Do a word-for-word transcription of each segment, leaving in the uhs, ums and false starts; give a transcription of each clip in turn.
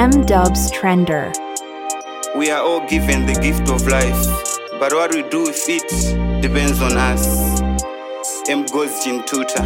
M-Dubs Trender. We are all given the gift of life, but what we do with it depends on us. M goes Tuta.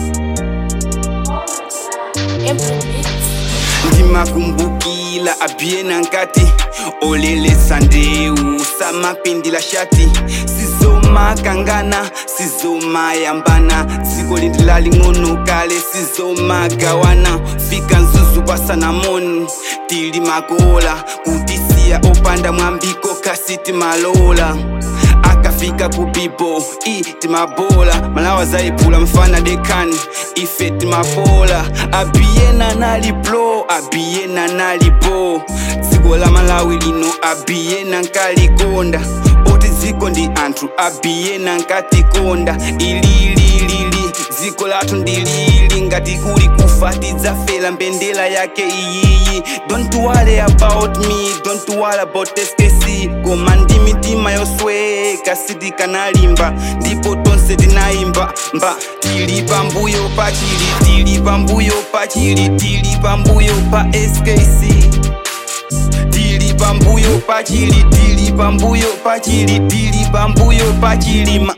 Ndimakumbukila abiena nkati olele sandeu sama pindila shati sizoma kangana sizoma yambana ziko lindilali ngono kale sizoma gawana fika nzuzu basana moni tili magola kutisia opanda mwambiko kasiti malola akafika kubibo iti mabola malawa zaipula mfana dekani ifeti mabola abiena naliplo abiena nalibo ziko la Malawi lino abiena nkalikonda oti ziko ndi anthu abiena nkatikonda ilililili ziko latu ndilili ngati kuli kufatiza fela mbendela yake iyiyi. Don't worry about me, don't worry about S K C koma ndi mitima yosweka sidika nalimba ndipo tonse tinaimba mba tili pambuyo pa chili tili pambuyo pa chili tili pambuyo pa S K C tili pambuyo pa chili tili pambuyo pa chili tili pambuyo pa chilima.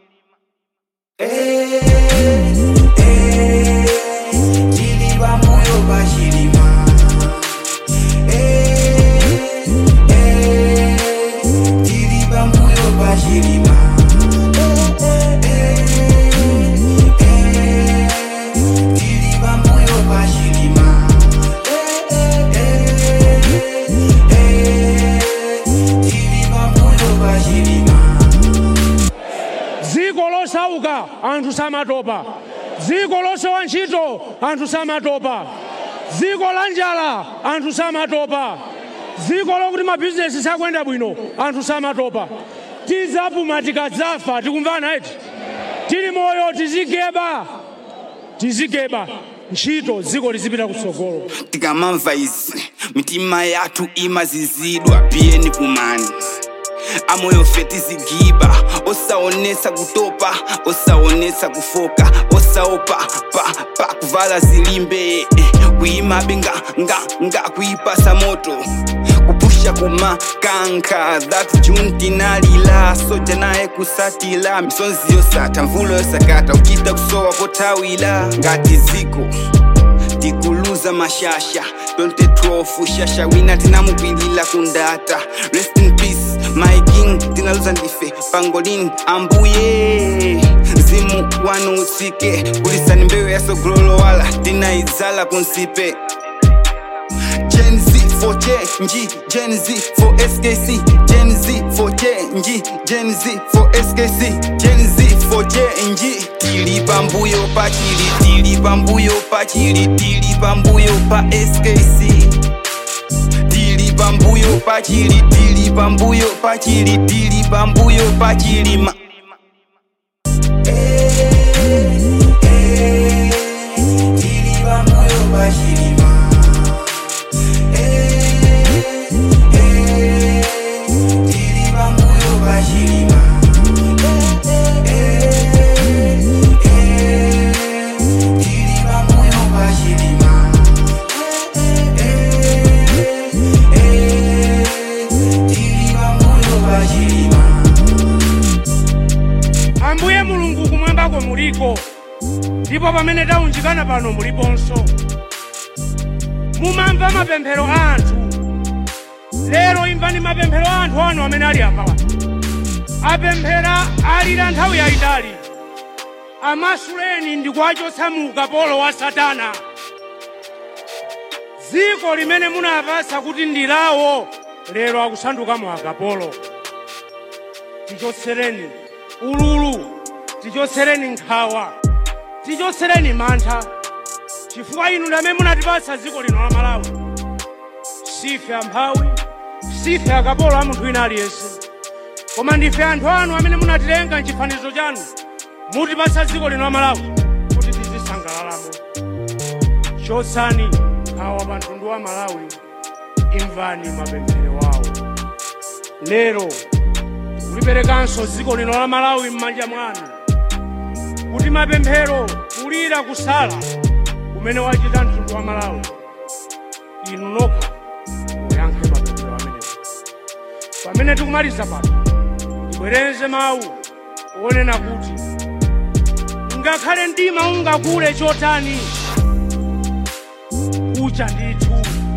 Eh eh tili pambuyo pa chilima. Eh eh tili pambuyo pa chilima. Ziko losauka anthu samatopa, ziko losowa ntchito anthu samatopa, ziko la njala anthu samatopa, ziko lokuti mabizinesi sakuyenda bwino anthu samatopa. Tizapuma tikadzafa tikumvana eti tili moyo tizigeba tizigeba ntchito ziko lizipita kutsogolo. Tikamamva izi mitima yathu imazizidwa piyeni kumani amoyo feti zigiba osaonesa kutopa osaonesa kufoka osaopa pa pa kuvala zilimbe kuima benga nga nga kuipasa moto kupusha kumakanka that junti nalila soja naye kusatila misonzi yosata mvulo yosakata ukita kusowa potawila ngati ziko tikuluza mashasha twenty twelve shasha wina tinamupilila kundata rest in peace my king tinaluza ndife pangolin ambuye zimu wanu usike kulisani mbewe ya sogrolo wala tinaizala kunsipe. Gen Z for change, Gen Z for S K C, Gen Z for change, Gen Z for S K C, Gen Z for change. Tili pambuyo pa chili, tili pambuyo pa chili, tili pambuyo pa S K C. Tili pambuyo pa chili, tili pambuyo pa chili, tili pambuyo pa chilima. Eh eh tili pambuyo pa chilima. Ambuye Mulungu kumwambako muliko ndipo pamene taunjikana pano muliponso mumamva mapemphero anthu. Lero imvani mapemphero anthu anu amene ali apa apemphera alira nthawi yayitali amasuleni ndi kuwachotsa mu ukapolo wa Satana. Ziko limene munapasa kuti ndilawo lero akusanduka mu akapolo. Tichotsereni ululu, tichotsereni nkhawa, tichotsereni mantha chifukwa inu ndamene munatipasa ziko lino la Malawi. Sife amphawi, sife akapolo a munthu wina aliyense, koma ndife anthu anu amene munatilenga m'chifanizo chanu mutipasa ziko lino la Malawi kuti tizisangalalamo. Chotsani nkhawa pa mtundu wa Malawi, imvani mapemphero wawo. Lero kuliperekanso ziko lino la Malawi m'manja mwanu kuti mapemphero kulira kusala kumene wachita mtundu wa Malawi inu nokha pamene tikumaliza pano tibwereze mawu onena kuti ngakhale mdima ungakule chotani kucha ndithu,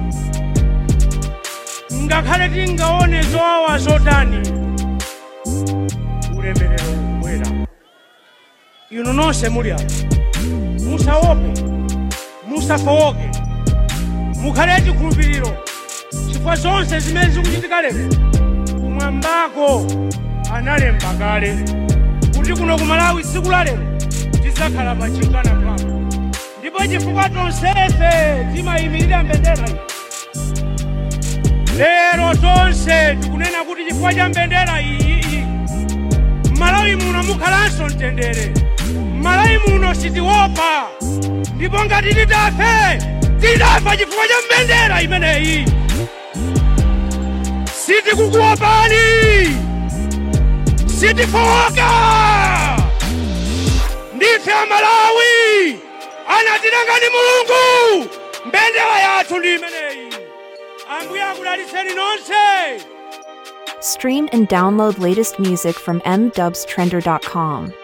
ngakhale tingaone zowawa zotani ulemerero ukubwera. Inu nonse muli apo musaope, musafowoke, mukhale chikhulupiriro chifukwa zonse zimene zikuchitika lero kumwambako analemba kale kuti kuno ku Malawi tsiku la lero tizakhala pachingana pano, ndipo chifukwa tonsefe timayimirira mbendera iyi lero tonse tikunena kuti chifukwa cha mbendera iyi Malawi muno mukhalanso mtendere, Malawi muno sitiopa, ndipo ngati titafe titafa chifukwa cha mbendera imeneyi. Sitikukuopani, sitifowoka, ndife Malawi, anatilanga ndi Mulungu, mbendera yathu ndi imeneyi. Ambuye akudalitseni nonse. Stream and download latest music from m dubs trender dot com.